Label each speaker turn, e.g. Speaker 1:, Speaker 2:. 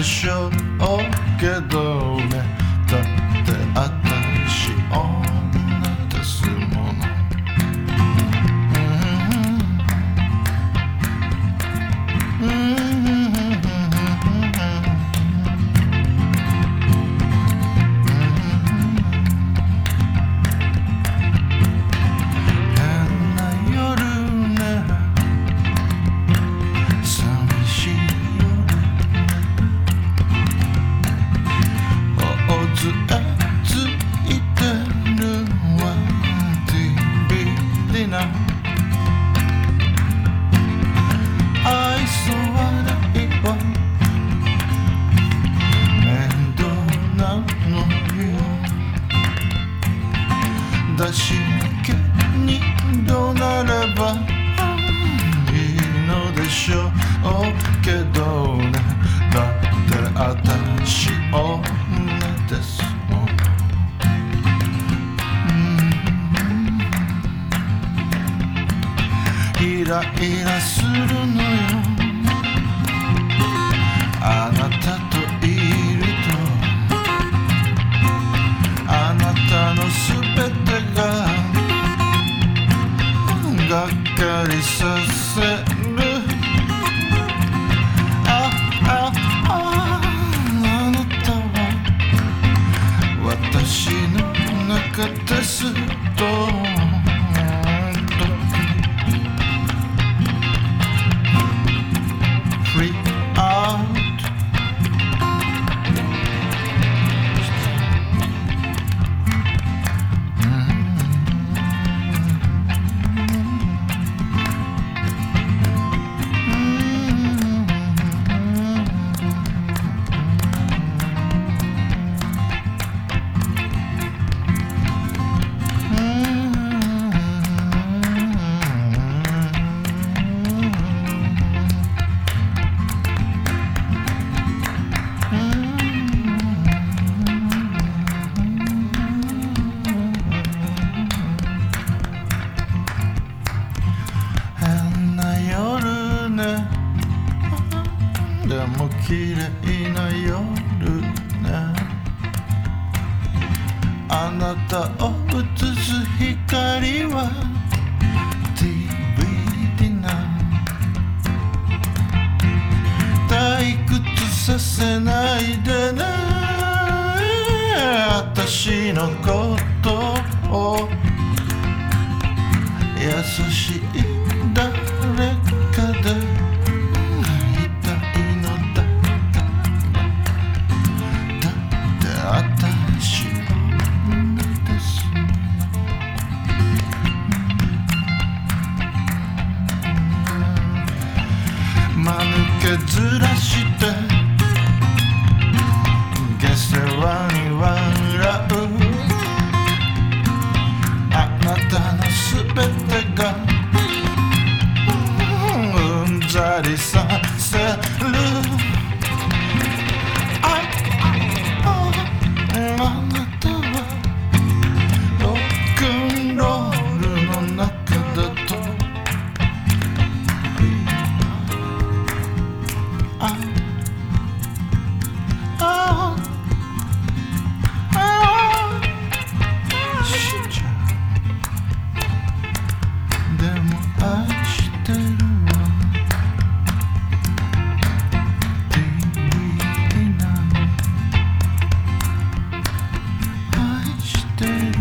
Speaker 1: しょうけどね、だって私女ですもの。出し抜けにどうなればいいのでしょうけどね、だって私女ですもん。イライラするのよ、あなたといると。あなたのすべてががっかりさせる。あなたは私の中ですと。Free out。でも綺麗な夜ね、あなたを映す光は DVD な、退屈させないでね、私のことを。優しい誰かで間抜けずらして下世話に笑う。あなたのすべてがうんざりさせる。あなたはロックンロールの中だと。Stay